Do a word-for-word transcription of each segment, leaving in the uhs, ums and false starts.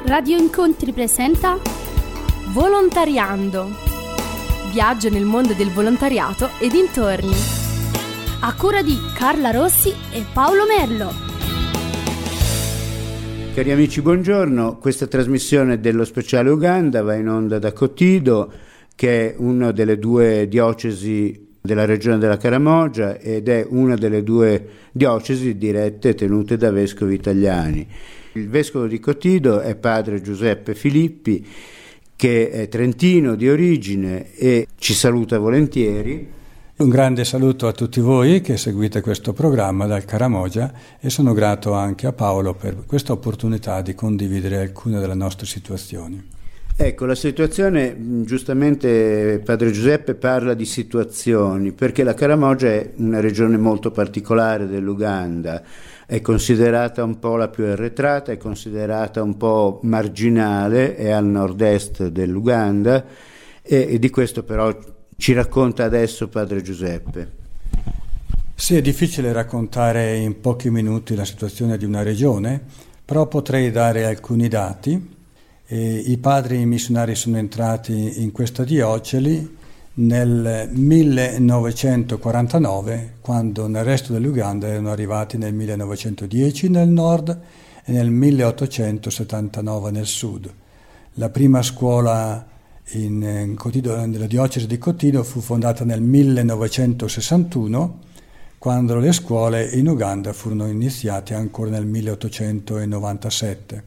Radio Incontri presenta Volontariando. Viaggio nel mondo del volontariato e dintorni. A cura di Carla Rossi e Paolo Merlo. Cari amici, buongiorno. Questa trasmissione dello speciale Uganda va in onda da Kotido, che è una delle due diocesi della regione della Karamoja ed è una delle due diocesi dirette e tenute da vescovi italiani. Il vescovo di Kotido è padre Giuseppe Filippi, che è trentino di origine e ci saluta volentieri. Un grande saluto a tutti voi che seguite questo programma dal Karamoja e sono grato anche a Paolo per questa opportunità di condividere alcune delle nostre situazioni. Ecco, la situazione, giustamente padre Giuseppe parla di situazioni, perché la Karamoja è una regione molto particolare dell'Uganda, è considerata un po' la più arretrata, è considerata un po' marginale, è al nord-est dell'Uganda e, e di questo però ci racconta adesso padre Giuseppe. Sì, è difficile raccontare in pochi minuti la situazione di una regione, però potrei dare alcuni dati. E i padri missionari sono entrati in questa diocesi nel millenovecentoquarantanove, quando nel resto dell'Uganda erano arrivati nel millenovecentodieci nel nord e nel milleottocentosettantanove nel sud. La prima scuola in, in Kotido, nella diocesi di Kotido fu fondata nel millenovecentosessantuno, quando le scuole in Uganda furono iniziate ancora nel milleottocentonovantasette.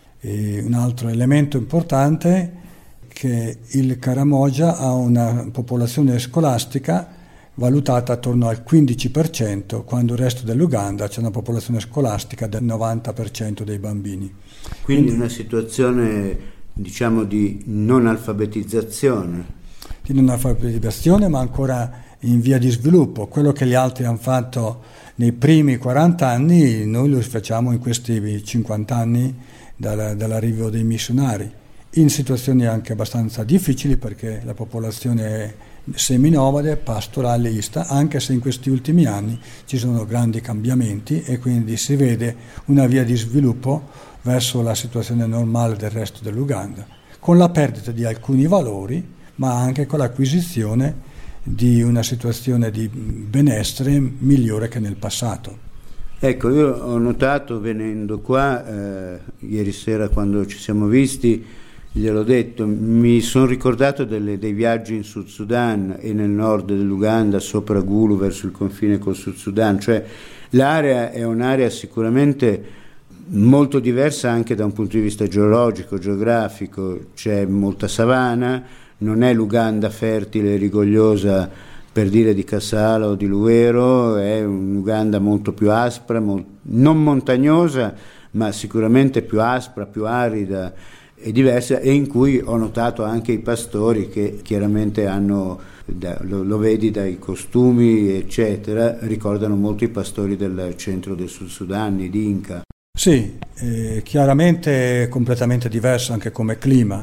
E un altro elemento importante è che il Karamoja ha una popolazione scolastica valutata attorno al quindici per cento, quando il resto dell'Uganda c'è una popolazione scolastica del novanta per cento dei bambini. Quindi, Quindi una situazione, diciamo, di non alfabetizzazione. Di non alfabetizzazione, ma ancora in via di sviluppo. Quello che gli altri hanno fatto nei primi quaranta anni, noi lo facciamo in questi cinquanta anni dall'arrivo dei missionari, in situazioni anche abbastanza difficili perché la popolazione è seminomade, pastoralista, anche se in questi ultimi anni ci sono grandi cambiamenti e quindi si vede una via di sviluppo verso la situazione normale del resto dell'Uganda, con la perdita di alcuni valori, ma anche con l'acquisizione di una situazione di benessere migliore che nel passato. Ecco, io ho notato venendo qua, eh, ieri sera quando ci siamo visti, gliel'ho detto, mi sono ricordato delle, dei viaggi in Sud Sudan e nel nord dell'Uganda, sopra Gulu verso il confine col Sud Sudan, cioè l'area è un'area sicuramente molto diversa anche da un punto di vista geologico, geografico, c'è molta savana, non è l'Uganda fertile e rigogliosa per dire di Kassala o di Luwero, è un'Uganda molto più aspra, molt- non montagnosa, ma sicuramente più aspra, più arida e diversa, e in cui ho notato anche i pastori che chiaramente hanno, lo, lo vedi dai costumi eccetera, ricordano molto i pastori del centro del Sud Sudan, i Dinka. Sì, eh, chiaramente è completamente diverso anche come clima.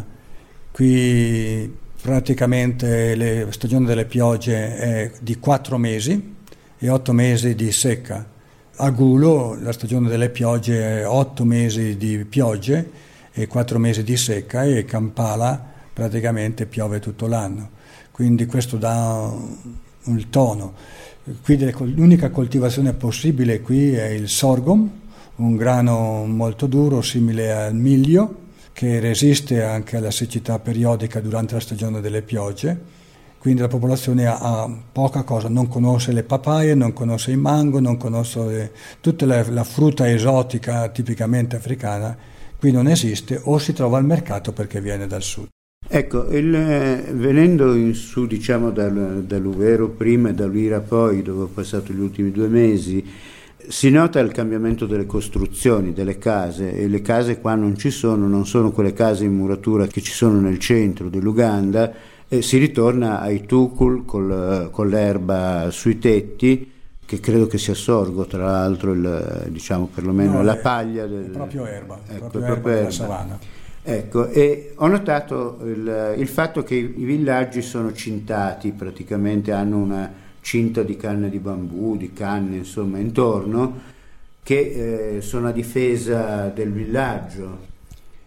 Qui praticamente la stagione delle piogge è di quattro mesi e otto mesi di secca. A Gulu la stagione delle piogge è otto mesi di piogge e quattro mesi di secca, e Kampala praticamente piove tutto l'anno. Quindi questo dà un tono. Qui l'unica coltivazione possibile qui è il sorghum, un grano molto duro simile al miglio, che resiste anche alla siccità periodica durante la stagione delle piogge, quindi la popolazione ha, ha poca cosa, non conosce le papaie, non conosce i mango, non conosce le, tutta la, la frutta esotica tipicamente africana, qui non esiste o si trova al mercato perché viene dal sud. Ecco, il, venendo in su diciamo dal, dall'Uvero prima e dall'Ira poi, dove ho passato gli ultimi due mesi, si nota il cambiamento delle costruzioni, delle case, e le case qua non ci sono, non sono quelle case in muratura che ci sono nel centro dell'Uganda, e si ritorna ai tukul col, con l'erba sui tetti, che credo che sia sorgo, tra l'altro, il, diciamo perlomeno no, la è, paglia del, è proprio erba, ecco, proprio proprio erba erba della savana. Ecco, e ho notato il, il fatto che i, i villaggi sono cintati, praticamente hanno una cinta di canne di bambù, di canne insomma intorno, che eh, sono a difesa del villaggio.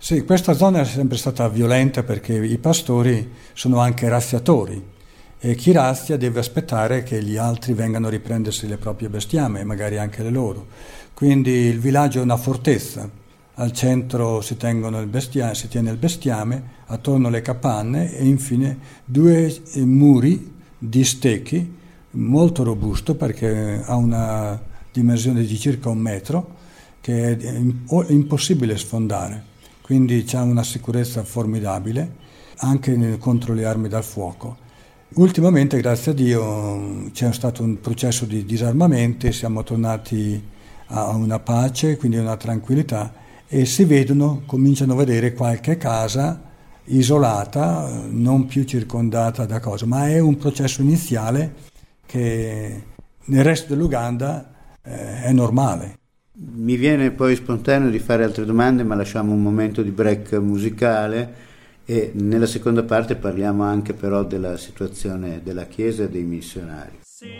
Sì, questa zona è sempre stata violenta perché i pastori sono anche razziatori e chi razzia deve aspettare che gli altri vengano a riprendersi le proprie bestiame, magari anche le loro. Quindi il villaggio è una fortezza, al centro si, tengono il bestiame, si tiene il bestiame, attorno le capanne e infine due muri di stecchi molto robusto perché ha una dimensione di circa un metro che è impossibile sfondare. Quindi c'è una sicurezza formidabile anche contro le armi da fuoco. Ultimamente, grazie a Dio, c'è stato un processo di disarmamento, siamo tornati a una pace, quindi una tranquillità, e si vedono, cominciano a vedere qualche casa isolata, non più circondata da cose, ma è un processo iniziale che nel resto dell'Uganda eh, è normale. Mi viene poi spontaneo di fare altre domande, ma lasciamo un momento di break musicale e nella seconda parte parliamo anche però della situazione della Chiesa e dei missionari.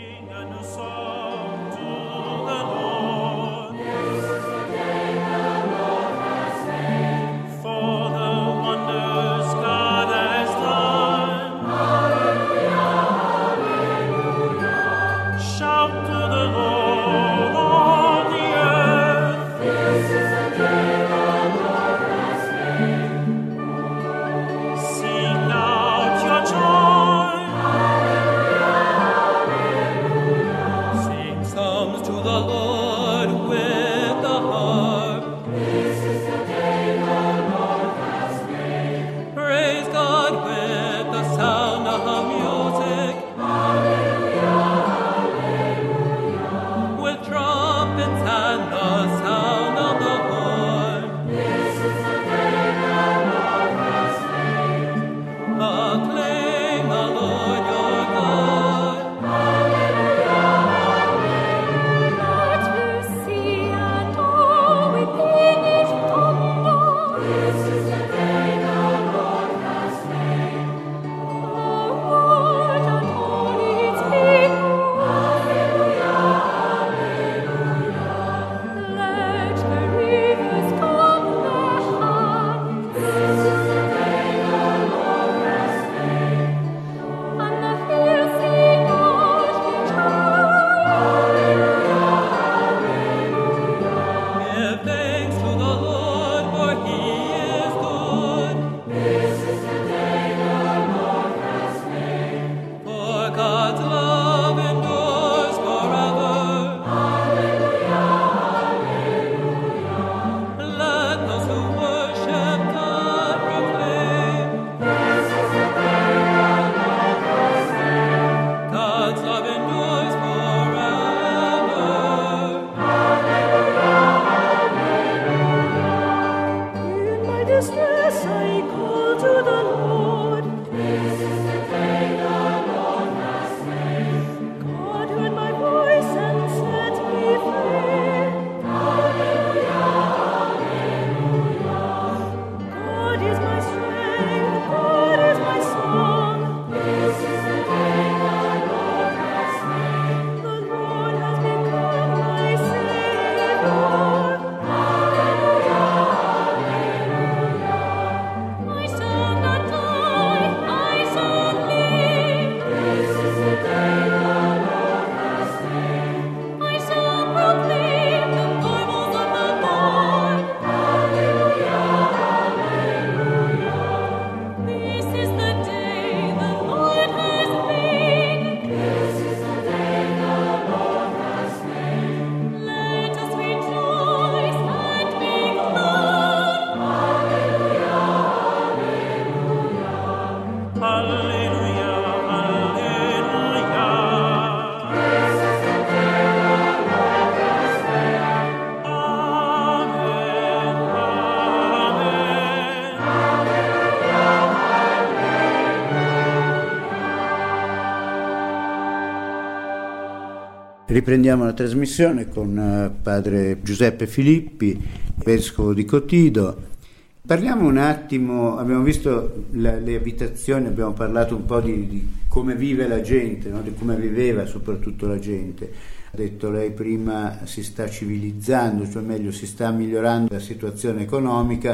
Riprendiamo la trasmissione con padre Giuseppe Filippi, vescovo di Cotido. Parliamo un attimo, abbiamo visto la, le abitazioni, abbiamo parlato un po' di, di come vive la gente, no? Di come viveva soprattutto la gente. Ha detto lei prima si sta civilizzando, cioè meglio si sta migliorando la situazione economica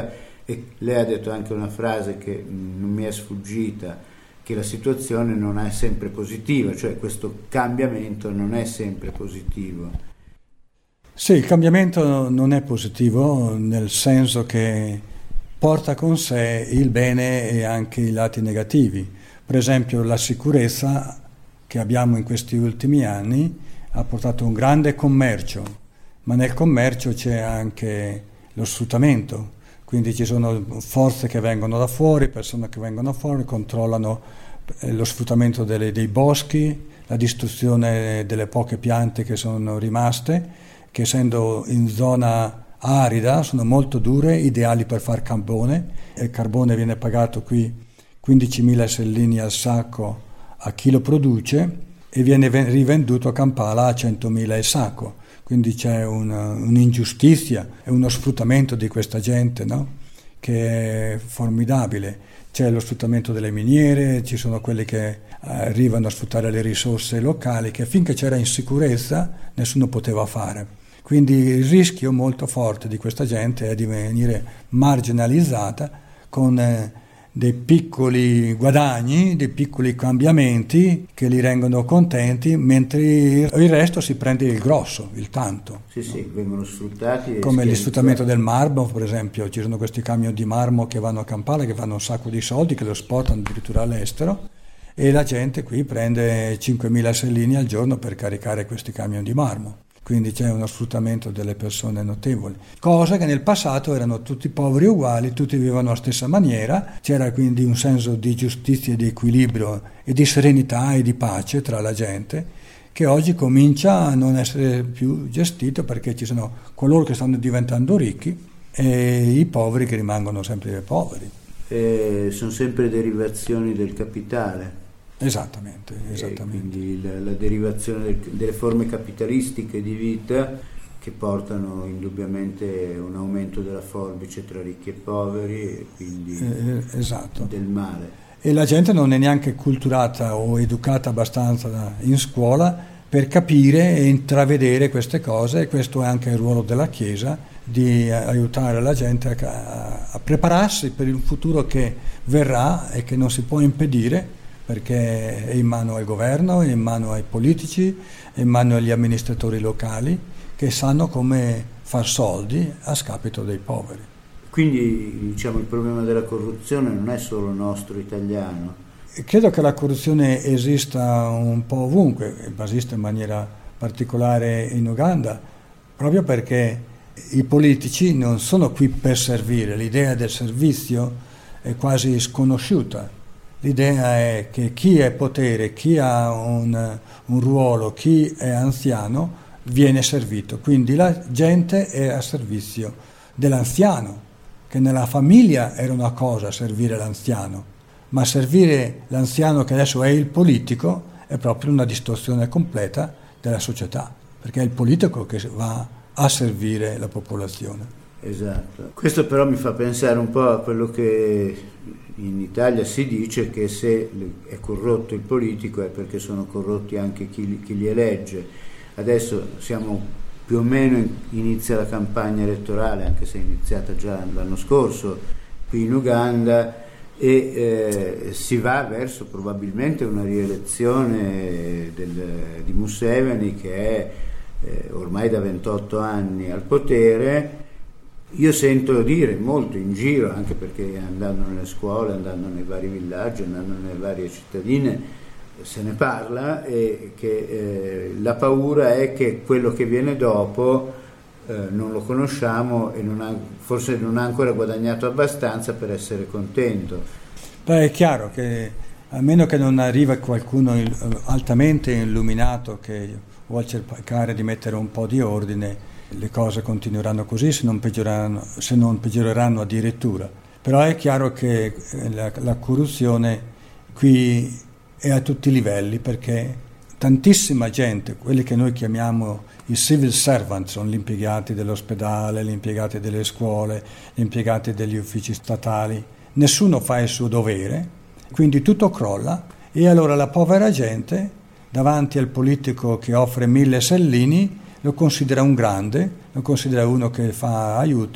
E lei ha detto anche una frase che non mi è sfuggita, che la situazione non è sempre positiva, cioè questo cambiamento non è sempre positivo. Sì, il cambiamento non è positivo, nel senso che porta con sé il bene e anche i lati negativi. Per esempio la sicurezza che abbiamo in questi ultimi anni ha portato un grande commercio, ma nel commercio c'è anche lo sfruttamento, quindi ci sono forze che vengono da fuori, persone che vengono da fuori, controllano lo sfruttamento delle, dei boschi, la distruzione delle poche piante che sono rimaste, che essendo in zona arida sono molto dure, ideali per far carbone. Il carbone viene pagato qui quindicimila stellini al sacco a chi lo produce e viene rivenduto a Kampala a centomila il sacco. Quindi c'è una, un'ingiustizia e uno sfruttamento di questa gente, no? Che è formidabile. C'è lo sfruttamento delle miniere, ci sono quelli che arrivano a sfruttare le risorse locali, che finché c'era insicurezza nessuno poteva fare. Quindi il rischio molto forte di questa gente è di venire marginalizzata con eh, dei piccoli guadagni, dei piccoli cambiamenti che li rendono contenti, mentre il resto si prende il grosso, il tanto. Sì, sì, vengono sfruttati. Come lo sfruttamento del marmo, per esempio, ci sono questi camion di marmo che vanno a Kampala, che fanno un sacco di soldi, che lo esportano addirittura all'estero, e la gente qui prende cinquemila stellini al giorno per caricare questi camion di marmo. Quindi c'è uno sfruttamento delle persone notevole, cosa che nel passato erano tutti poveri uguali, tutti vivevano alla stessa maniera, c'era quindi un senso di giustizia, di equilibrio e di serenità e di pace tra la gente, che oggi comincia a non essere più gestito, perché ci sono coloro che stanno diventando ricchi e i poveri che rimangono sempre poveri. Eh, sono sempre derivazioni del capitale. Esattamente, esattamente. Quindi la, la derivazione del, delle forme capitalistiche di vita che portano indubbiamente un aumento della forbice tra ricchi e poveri e quindi eh, esatto. del male. E la gente non è neanche culturata o educata abbastanza da, in scuola per capire e intravedere queste cose, e questo è anche il ruolo della Chiesa, di aiutare la gente a, a, a prepararsi per il futuro che verrà e che non si può impedire, perché è in mano al governo, è in mano ai politici, è in mano agli amministratori locali che sanno come far soldi a scapito dei poveri. Quindi diciamo il problema della corruzione non è solo nostro italiano. Credo che la corruzione esista un po' ovunque, esiste in maniera particolare in Uganda, proprio perché i politici non sono qui per servire, l'idea del servizio è quasi sconosciuta. L'idea è che chi è potere, chi ha un, un ruolo, chi è anziano, viene servito. Quindi la gente è a servizio dell'anziano, che nella famiglia era una cosa servire l'anziano, ma servire l'anziano che adesso è il politico è proprio una distorsione completa della società, perché è il politico che va a servire la popolazione. Esatto. Questo però mi fa pensare un po' a quello che in Italia si dice, che se è corrotto il politico è perché sono corrotti anche chi, chi li elegge. Adesso siamo più o meno, inizia la campagna elettorale, anche se è iniziata già l'anno scorso qui in Uganda, e eh, si va verso probabilmente una rielezione del, di Museveni, che è eh, ormai da ventotto anni al potere. Io sento dire molto in giro, anche perché andando nelle scuole, andando nei vari villaggi, andando nelle varie cittadine, se ne parla, e che eh, la paura è che quello che viene dopo eh, non lo conosciamo e non ha, forse non ha ancora guadagnato abbastanza per essere contento. Beh, è chiaro che a meno che non arriva qualcuno il, altamente illuminato che vuole cercare di mettere un po' di ordine, le cose continueranno così, se non peggioreranno, se non peggioreranno addirittura. Però è chiaro che la, la corruzione qui è a tutti i livelli, perché tantissima gente, quelli che noi chiamiamo i civil servant, sono gli impiegati dell'ospedale, gli impiegati delle scuole, gli impiegati degli uffici statali, nessuno fa il suo dovere, quindi tutto crolla, e allora la povera gente davanti al politico che offre mille stellini lo considera un grande, lo considera uno che fa aiuti,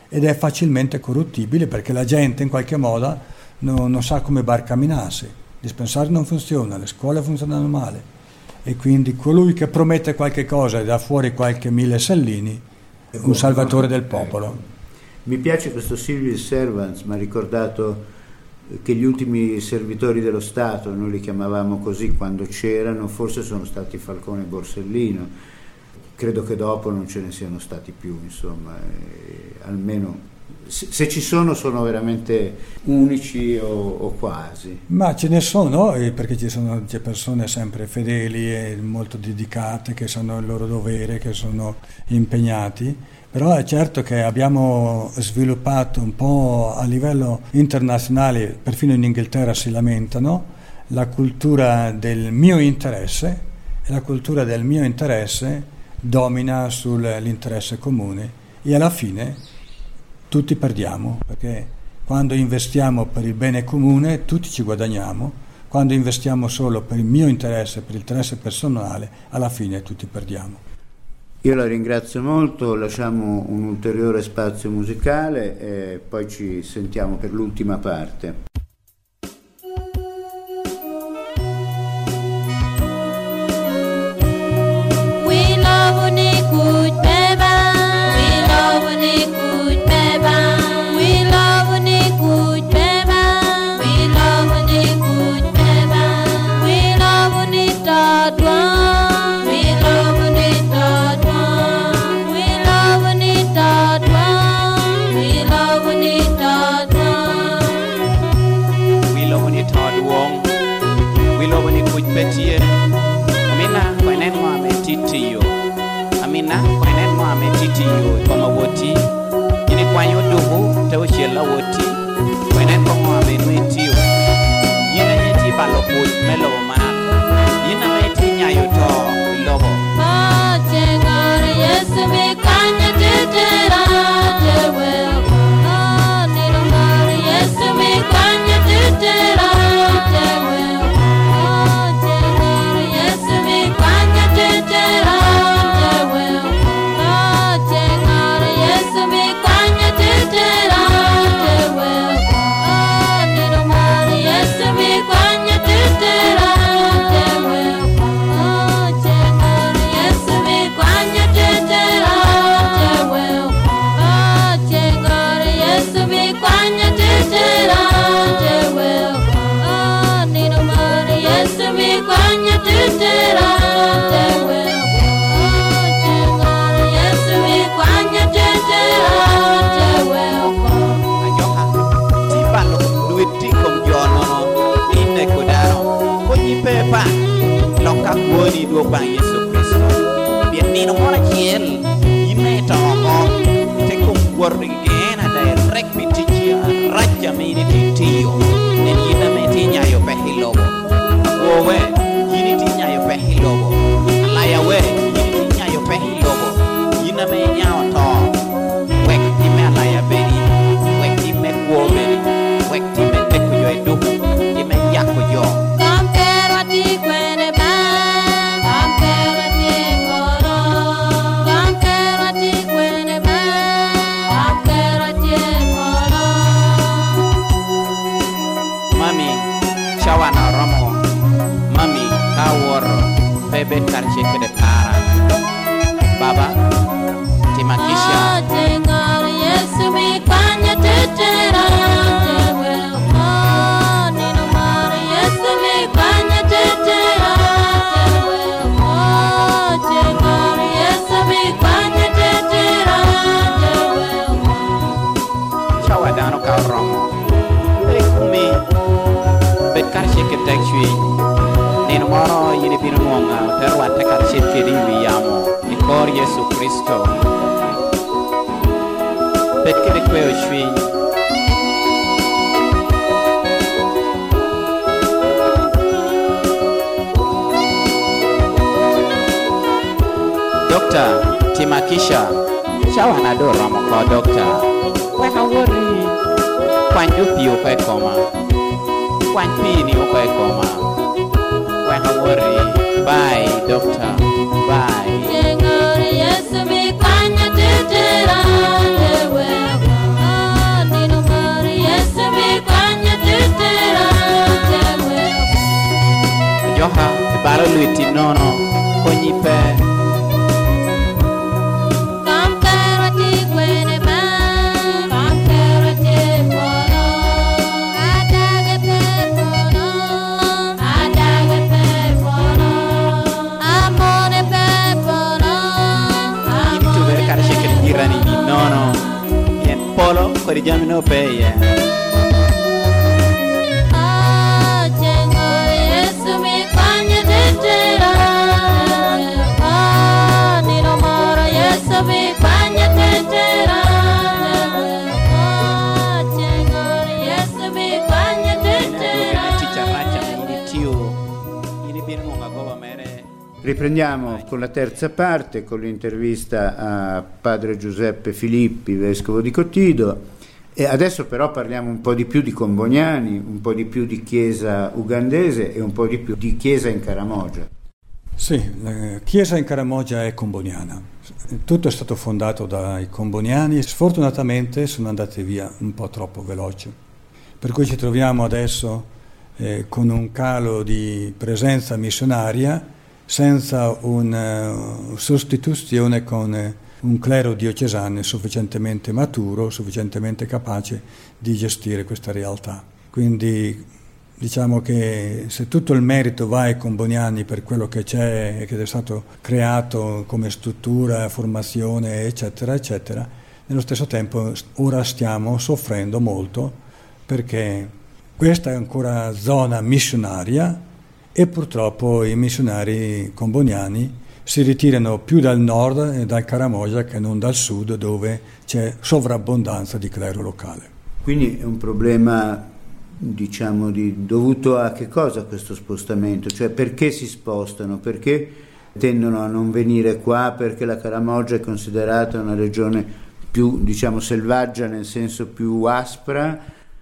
ed è facilmente corruttibile perché la gente in qualche modo non, non sa come barcamminarsi. Il dispensario non funziona, le scuole funzionano male e quindi colui che promette qualche cosa e dà fuori qualche mille sellini è un salvatore del popolo. Mi piace questo civil servants, mi ha ricordato che gli ultimi servitori dello Stato, noi li chiamavamo così quando c'erano, forse sono stati Falcone e Borsellino, credo che dopo non ce ne siano stati più, insomma, eh, almeno se, se ci sono sono veramente unici o, o quasi. Ma ce ne sono, eh, perché ci sono c'è persone sempre fedeli e molto dedicate, che sanno il loro dovere, che sono impegnati. Però è certo che abbiamo sviluppato un po' a livello internazionale, perfino in Inghilterra si lamentano, la cultura del mio interesse, e la cultura del mio interesse domina sull'interesse comune e alla fine tutti perdiamo, perché quando investiamo per il bene comune tutti ci guadagniamo, quando investiamo solo per il mio interesse, per l'interesse personale, alla fine tutti perdiamo. Io la ringrazio molto, lasciamo un ulteriore spazio musicale e poi ci sentiamo per l'ultima parte. Bye. lui ti nono ogni pe polo kodi jamino peye ah Jengol Yesu mi kwanye tetera ah Nino Moro Yesu mi kwanye tetera ah Jengol Yesu mi kwanye tetera Riprendiamo con la terza parte, con l'intervista a padre Giuseppe Filippi, vescovo di Cotido, e adesso però parliamo un po' di più di Comboniani, un po' di più di chiesa ugandese e un po' di più di chiesa in Karamoja. Sì, la chiesa in Karamoja è comboniana. Tutto è stato fondato dai comboniani, sfortunatamente sono andati via un po' troppo veloci, per cui ci troviamo adesso eh, con un calo di presenza missionaria senza una sostituzione con un clero diocesano sufficientemente maturo, sufficientemente capace di gestire questa realtà. Quindi diciamo che se tutto il merito va ai comboniani per quello che c'è e che è stato creato come struttura, formazione, eccetera, eccetera, nello stesso tempo ora stiamo soffrendo molto perché questa è ancora zona missionaria e purtroppo i missionari comboniani si ritirano più dal nord e dal Karamoja che non dal sud, dove c'è sovrabbondanza di clero locale. Quindi è un problema, diciamo, di, dovuto a che cosa questo spostamento? Cioè perché si spostano? Perché tendono a non venire qua? Perché la Karamoja è considerata una regione più, diciamo, selvaggia, nel senso più aspra,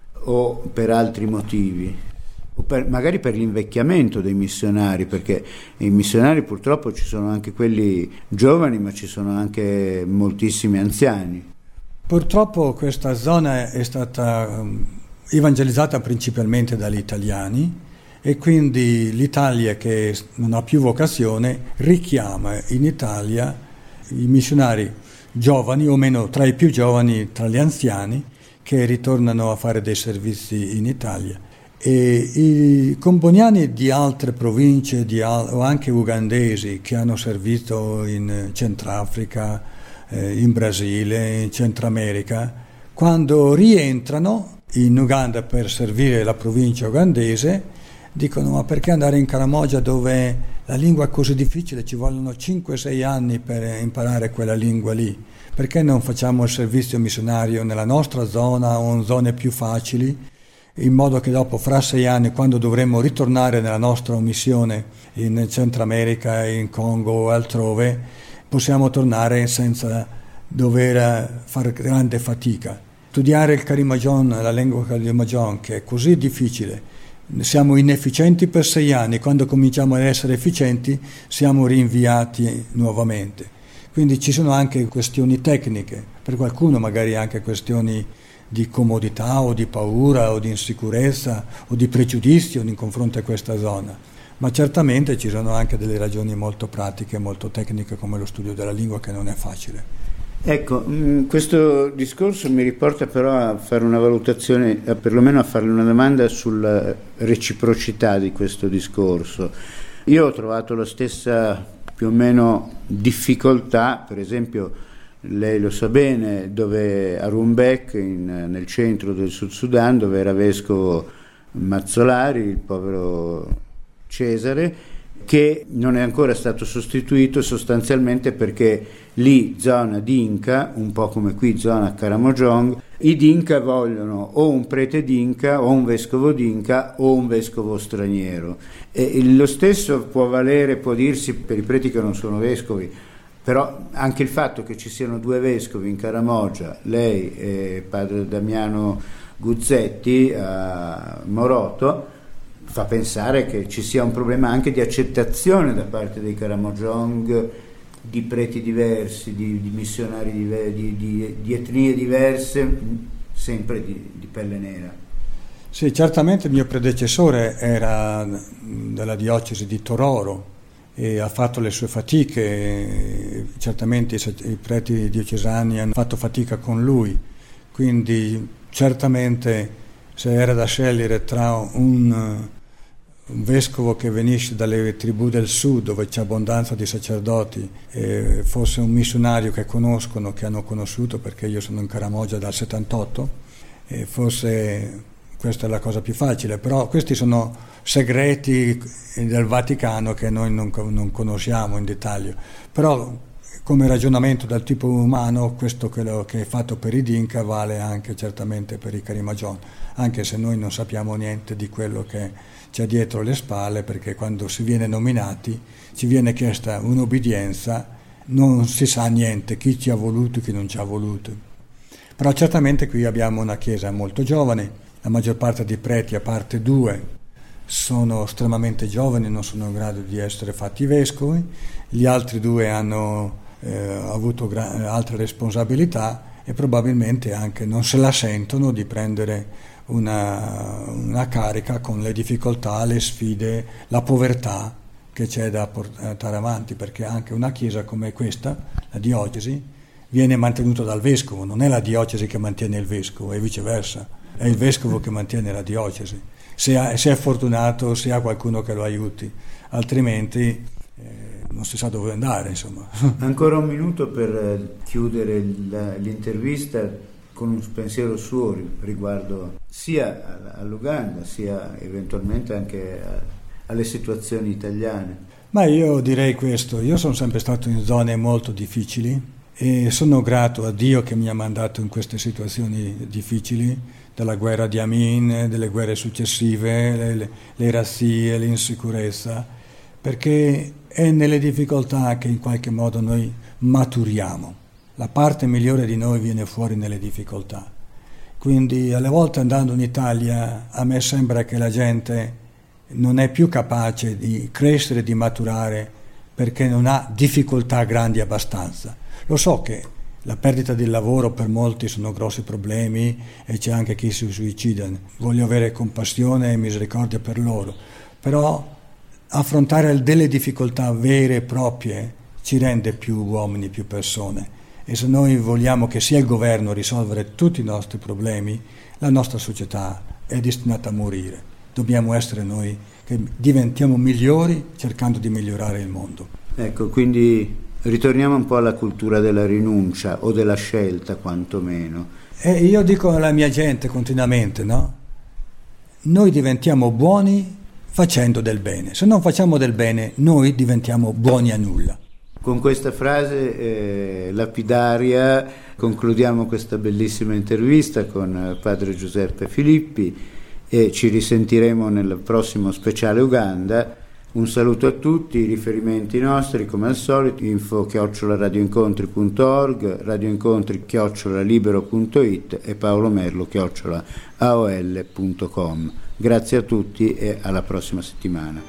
o per altri motivi? O per, magari per l'invecchiamento dei missionari, perché i missionari purtroppo ci sono anche quelli giovani, ma ci sono anche moltissimi anziani. Purtroppo questa zona è stata evangelizzata principalmente dagli italiani e quindi l'Italia, che non ha più vocazione, richiama in Italia i missionari giovani, o meno tra i più giovani, tra gli anziani, che ritornano a fare dei servizi in Italia. E i comboniani di altre province di al- o anche ugandesi che hanno servito in Centrafrica, eh, in Brasile, in Centro America, quando rientrano in Uganda per servire la provincia ugandese, dicono: ma perché andare in Karamoja dove la lingua è così difficile, ci vogliono cinque sei anni per imparare quella lingua lì? Perché non facciamo il servizio missionario nella nostra zona o in zone più facili, in modo che dopo, fra sei anni, quando dovremo ritornare nella nostra missione in Centro America, in Congo o altrove, possiamo tornare senza dover fare grande fatica. Studiare il Karimajon, la lingua Karimajon, che è così difficile, siamo inefficienti per sei anni, quando cominciamo ad essere efficienti siamo rinviati nuovamente. Quindi ci sono anche questioni tecniche, per qualcuno magari anche questioni di comodità o di paura o di insicurezza o di pregiudizio in confronto a questa zona, ma certamente ci sono anche delle ragioni molto pratiche, molto tecniche, come lo studio della lingua, che non è facile. Ecco, questo discorso mi riporta però a fare una valutazione, perlomeno a farle una domanda sulla reciprocità di questo discorso. Io ho trovato la stessa più o meno difficoltà, per esempio lei lo sa bene, dove a Rumbek, in, nel centro del Sud Sudan, dove era vescovo Mazzolari, il povero Cesare, che non è ancora stato sostituito sostanzialmente perché lì, zona Dinka, un po' come qui zona Karamojong, i Dinka vogliono o un prete Dinka o un vescovo Dinka o un vescovo straniero. E lo stesso può valere, può dirsi per i preti che non sono vescovi, però anche il fatto che ci siano due vescovi in Karamoja, lei e padre Damiano Guzzetti a Moroto, fa pensare che ci sia un problema anche di accettazione da parte dei Karamojong di preti diversi, di, di missionari diversi, di, di, di etnie diverse, sempre di, di pelle nera. Sì, certamente il mio predecessore era della diocesi di Tororo e ha fatto le sue fatiche, certamente i preti diocesani hanno fatto fatica con lui, quindi certamente se era da scegliere tra un, un vescovo che venisse dalle tribù del sud dove c'è abbondanza di sacerdoti e fosse un missionario che conoscono, che hanno conosciuto, perché io sono in Caramoggia dal settantotto, e forse questa è la cosa più facile, però questi sono segreti del Vaticano che noi non, non conosciamo in dettaglio, però come ragionamento dal tipo umano questo che, lo, che è fatto per i Dinka vale anche certamente per i Karimajong, anche se noi non sappiamo niente di quello che c'è dietro le spalle, perché quando si viene nominati ci viene chiesta un'obbedienza, non si sa niente, chi ci ha voluto e chi non ci ha voluto. Però certamente qui abbiamo una chiesa molto giovane, la maggior parte dei preti, a parte due, sono estremamente giovani, non sono in grado di essere fatti vescovi, gli altri due hanno eh, avuto gra- altre responsabilità e probabilmente anche non se la sentono di prendere una, una carica con le difficoltà, le sfide, la povertà che c'è da portare avanti, perché anche una chiesa come questa, la diocesi, viene mantenuta dal vescovo, non è la diocesi che mantiene il vescovo e viceversa, è il vescovo che mantiene la diocesi. Se, ha, se è fortunato, se ha qualcuno che lo aiuti, altrimenti eh, non si sa dove andare, insomma. Ancora un minuto per chiudere la, l'intervista con un pensiero suo riguardo sia all'Uganda sia eventualmente anche a, alle situazioni italiane. Ma io direi questo, io sono sempre stato in zone molto difficili e sono grato a Dio che mi ha mandato in queste situazioni difficili, della guerra di Amin, delle guerre successive, le, le, le razzie, l'insicurezza, perché è nelle difficoltà che in qualche modo noi maturiamo. La parte migliore di noi viene fuori nelle difficoltà. Quindi alle volte andando in Italia a me sembra che la gente non è più capace di crescere, di maturare, perché non ha difficoltà grandi abbastanza. Lo so che la perdita del lavoro per molti sono grossi problemi e c'è anche chi si suicida. Voglio avere compassione e misericordia per loro, però affrontare delle difficoltà vere e proprie ci rende più uomini, più persone. E se noi vogliamo che sia il governo a risolvere tutti i nostri problemi, la nostra società è destinata a morire. Dobbiamo essere noi che diventiamo migliori cercando di migliorare il mondo. Ecco, quindi ritorniamo un po' alla cultura della rinuncia o della scelta, quantomeno. E io dico alla mia gente continuamente, no? Noi diventiamo buoni facendo del bene. Se non facciamo del bene, noi diventiamo buoni a nulla. Con questa frase eh, lapidaria concludiamo questa bellissima intervista con padre Giuseppe Filippi e ci risentiremo nel prossimo speciale Uganda. Un saluto a tutti, i riferimenti nostri come al solito, info chiocciola radioincontri punto org, radioincontri chiocciola libero punto it e paolomerlo chiocciola aol punto com. Grazie a tutti e alla prossima settimana.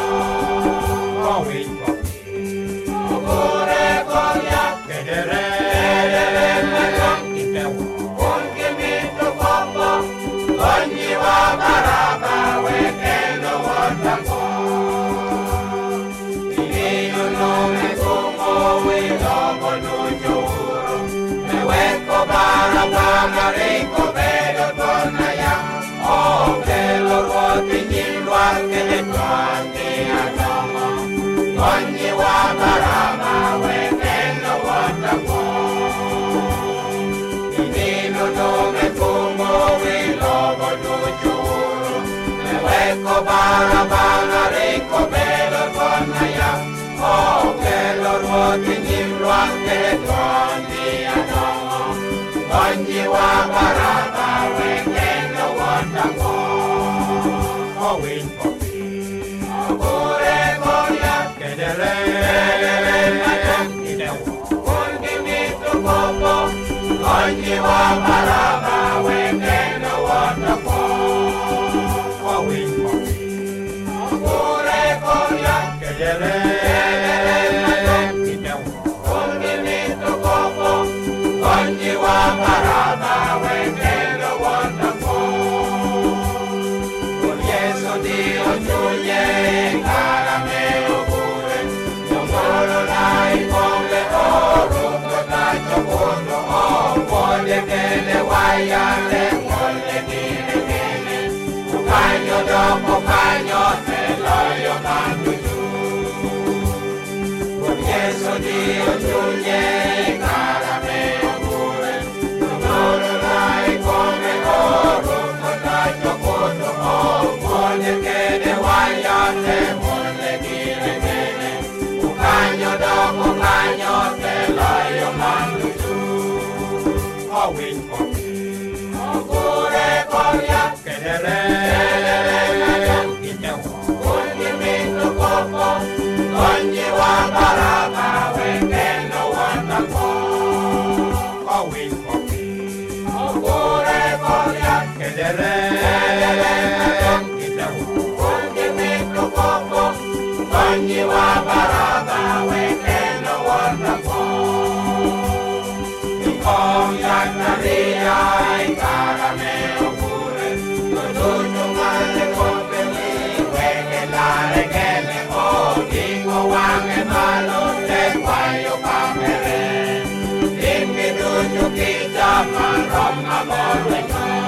Ogni banga rico vedo torna ya o che lo ruoti in luar che le tuanti a domo ogni wabarama we che lo wata po inino dove fumo we logo du giuro le weko bara banga rico vedo torna ya o che lo ruoti in luar che le tuanti a domo ogni wabarama we che lo wata po o win po pure goria che de re ma tanti de con che mi tu popo ogni wabarama we che lo wata po o win po pure goria che de re ma tanti de con che mi tu popo ogni wabarama we che lo wata po con Gesù Dio giuglie caramelo pure non solo dai con le oro dai giocondo o voglie che le guaiate voglie dire che ne un bagno dopo bagno te lo io mando giù con Gesù Dio giuglie caramelo pure non solo dai come oro dai giocondo o voglie che le guaiate voglie dire che ne un bagno dopo bagno te lo io mando giù o win po pure goria che ne re ogni mito popo ogni wabarama we che lo wata po o win po pure goria che ne re ogni mito popo ogni wabarama we che lo wata po con Maria e caramelo pure tutto male con me che la regale o dico anche malo te guaio camere dimmi tutto chi già marrom amore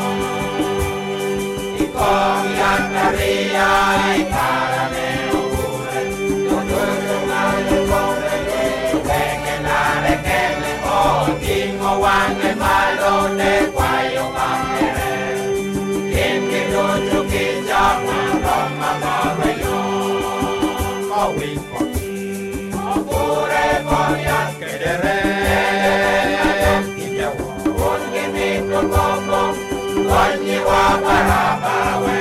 con Maria e caramelo pure tutto male con me che la regale o dico anche malo te guaio camere dimmi tutto chi già marrom amore o win po pure goria che de re ogni mito popo ogni wabarama we